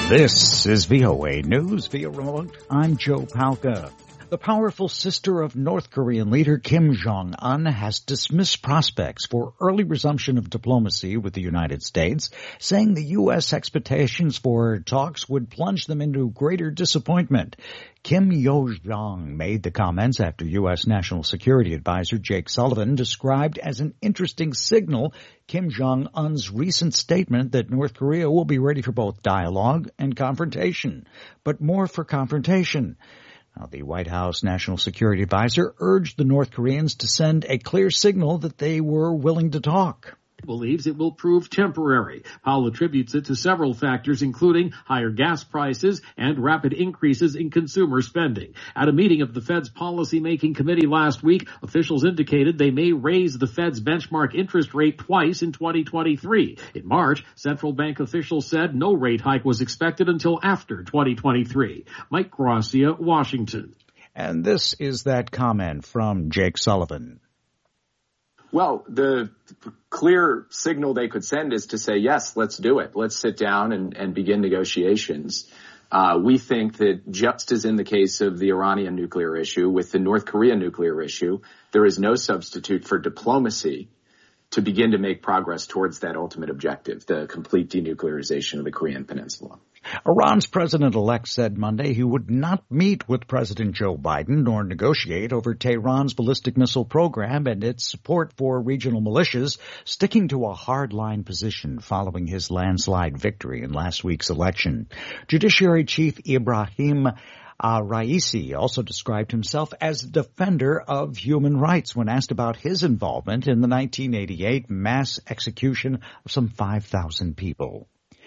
This is VOA News via remote. I'm Joe Palca. The powerful sister of North Korean leader Kim Jong-un has dismissed prospects for early resumption of diplomacy with the United States, saying the U.S. expectations for talks would plunge them into greater disappointment. Kim Yo-jong made the comments after U.S. National Security Advisor Jake Sullivan described as an interesting signal Kim Jong-un's recent statement that North Korea will be ready for both dialogue and confrontation, but more for confrontation. Now, the White House National Security Advisor urged the North Koreans to send a clear signal that they were willing to talk. Believes it will prove temporary. Powell attributes it to several factors, including higher gas prices and rapid increases in consumer spending. At a meeting of the Fed's policymaking committee last week, officials indicated they may raise the Fed's benchmark interest rate twice in 2023. In March, central bank officials said no rate hike was expected until after 2023. Mike Gracia, Washington. And this is that comment from Jake Sullivan. Well, the clear signal they could send is to say, yes, let's do it. Let's sit down and begin negotiations. We think that just as in the case of the Iranian nuclear issue, with the North Korean nuclear issue, there is no substitute for diplomacy to begin to make progress towards that ultimate objective, the complete denuclearization of the Korean Peninsula. Iran's president-elect said Monday he would not meet with President Joe Biden nor negotiate over Tehran's ballistic missile program and its support for regional militias, sticking to a hard-line position following his landslide victory in last week's election. Judiciary Chief Ibrahim Raisi also described himself as a defender of human rights when asked about his involvement in the 1988 mass execution of some 5,000 people.